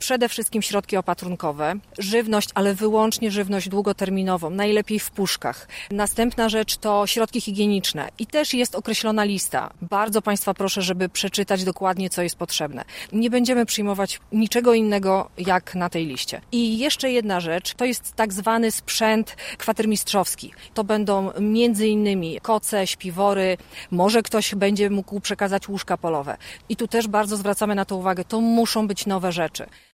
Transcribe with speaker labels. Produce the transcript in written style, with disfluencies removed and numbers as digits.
Speaker 1: przede wszystkim środki opatrunkowe, żywność, ale wyłącznie żywność długoterminową, najlepiej w puszkach. Następna rzecz to środki higieniczne i też jest określona lista. Bardzo Państwa proszę, żeby przeczytać dokładnie, co jest potrzebne. Nie będziemy przyjmować niczego innego, jak na tej liście. I jeszcze jedna rzecz, to jest tak zwany sprzęt kwatermistrzowski. To będą między innymi koce, śpiwory, może ktoś będzie mógł przekazać łóżka polowe. I tu też bardzo zwracamy na to uwagę, to muszą być nowe rzeczy.